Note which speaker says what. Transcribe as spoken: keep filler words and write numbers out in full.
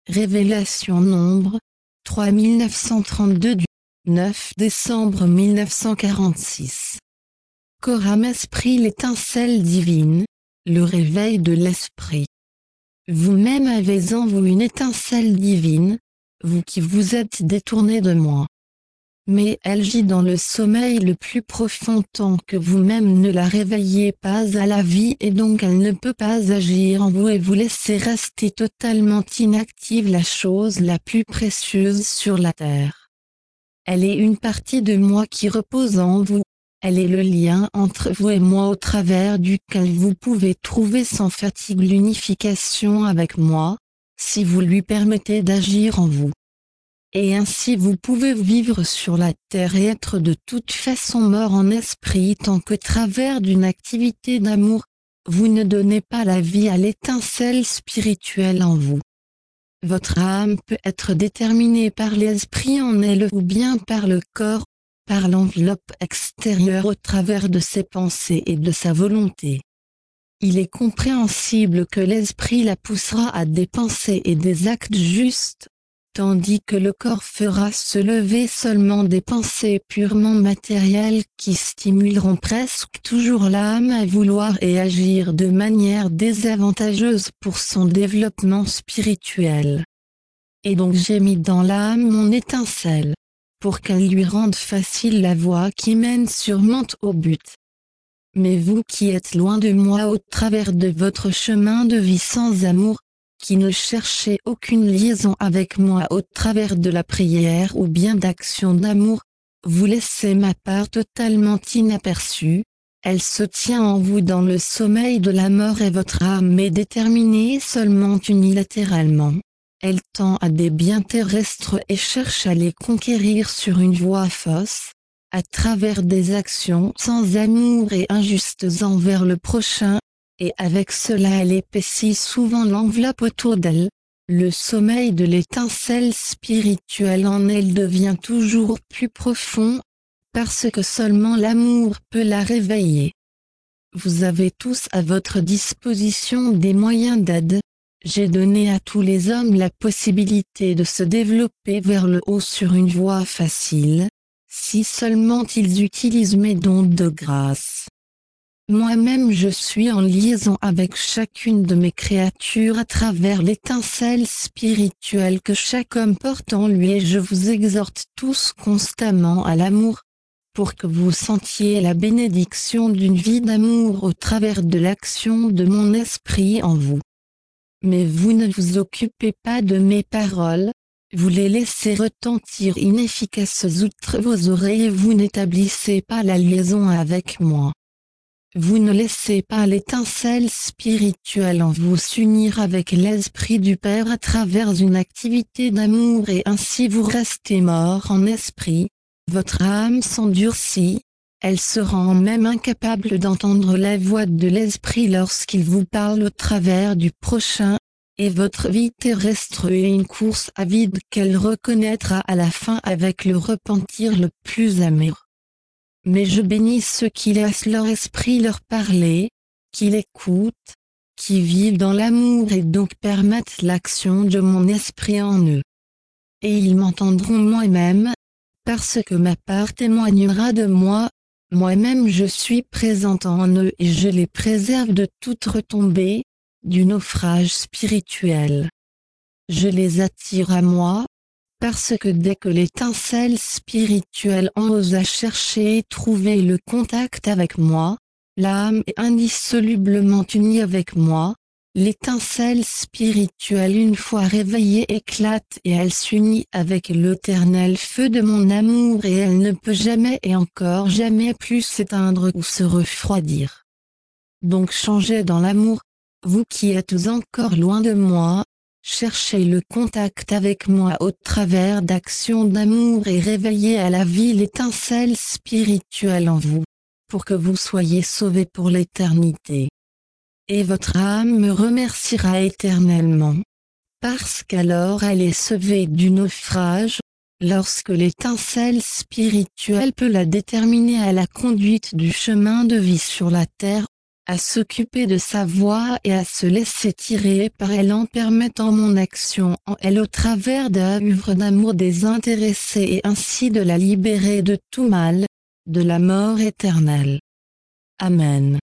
Speaker 1: Révélation nombre trois mille neuf cent trente-deux du neuf décembre mille neuf cent quarante-six. Coram Esprit, l'étincelle divine, le réveil de l'esprit. Vous-même avez en vous une étincelle divine, vous qui vous êtes détourné de moi. Mais elle gît dans le sommeil le plus profond tant que vous-même ne la réveillez pas à la vie, et donc elle ne peut pas agir en vous et vous laisser rester totalement inactive, la chose la plus précieuse sur la terre. Elle est une partie de moi qui repose en vous, elle est le lien entre vous et moi au travers duquel vous pouvez trouver sans fatigue l'unification avec moi, si vous lui permettez d'agir en vous. Et ainsi vous pouvez vivre sur la terre et être de toute façon mort en esprit tant que travers d'une activité d'amour, vous ne donnez pas la vie à l'étincelle spirituelle en vous. Votre âme peut être déterminée par l'esprit en elle ou bien par le corps, par l'enveloppe extérieure au travers de ses pensées et de sa volonté. Il est compréhensible que l'esprit la poussera à des pensées et des actes justes, tandis que le corps fera se lever seulement des pensées purement matérielles qui stimuleront presque toujours l'âme à vouloir et agir de manière désavantageuse pour son développement spirituel. Et donc j'ai mis dans l'âme mon étincelle, pour qu'elle lui rende facile la voie qui mène sûrement au but. Mais vous qui êtes loin de moi au travers de votre chemin de vie sans amour, qui ne cherchez aucune liaison avec moi au travers de la prière ou bien d'action d'amour, vous laissez ma part totalement inaperçue, elle se tient en vous dans le sommeil de la mort et votre âme est déterminée seulement unilatéralement. Elle tend à des biens terrestres et cherche à les conquérir sur une voie fausse, à travers des actions sans amour et injustes envers le prochain, et avec cela elle épaissit souvent l'enveloppe autour d'elle, le sommeil de l'étincelle spirituelle en elle devient toujours plus profond, parce que seulement l'amour peut la réveiller. Vous avez tous à votre disposition des moyens d'aide. J'ai donné à tous les hommes la possibilité de se développer vers le haut sur une voie facile, si seulement ils utilisent mes dons de grâce. Moi-même je suis en liaison avec chacune de mes créatures à travers l'étincelle spirituelle que chaque homme porte en lui, et je vous exhorte tous constamment à l'amour, pour que vous sentiez la bénédiction d'une vie d'amour au travers de l'action de mon esprit en vous. Mais vous ne vous occupez pas de mes paroles, vous les laissez retentir inefficaces outre vos oreilles et vous n'établissez pas la liaison avec moi. Vous ne laissez pas l'étincelle spirituelle en vous s'unir avec l'Esprit du Père à travers une activité d'amour et ainsi vous restez mort en esprit, votre âme s'endurcit, elle se rend même incapable d'entendre la voix de l'Esprit lorsqu'il vous parle au travers du prochain, et votre vie terrestre est une course à vide qu'elle reconnaîtra à la fin avec le repentir le plus amer. Mais je bénis ceux qui laissent leur esprit leur parler, qui l'écoutent, qui vivent dans l'amour et donc permettent l'action de mon esprit en eux. Et ils m'entendront moi-même, parce que ma part témoignera de moi, moi-même je suis présente en eux et je les préserve de toute retombée, du naufrage spirituel. Je les attire à moi, parce que dès que l'étincelle spirituelle en osa chercher et trouver le contact avec moi, l'âme est indissolublement unie avec moi, l'étincelle spirituelle une fois réveillée éclate et elle s'unit avec l'éternel feu de mon amour et elle ne peut jamais et encore jamais plus s'éteindre ou se refroidir. Donc changez dans l'amour, vous qui êtes encore loin de moi, cherchez le contact avec moi au travers d'actions d'amour et réveillez à la vie l'étincelle spirituelle en vous, pour que vous soyez sauvés pour l'éternité. Et votre âme me remerciera éternellement, parce qu'alors elle est sauvée du naufrage, lorsque l'étincelle spirituelle peut la déterminer à la conduite du chemin de vie sur la terre, à s'occuper de sa voix et à se laisser tirer par elle en permettant mon action en elle au travers d'un œuvre d'amour désintéressé et ainsi de la libérer de tout mal, de la mort éternelle. Amen.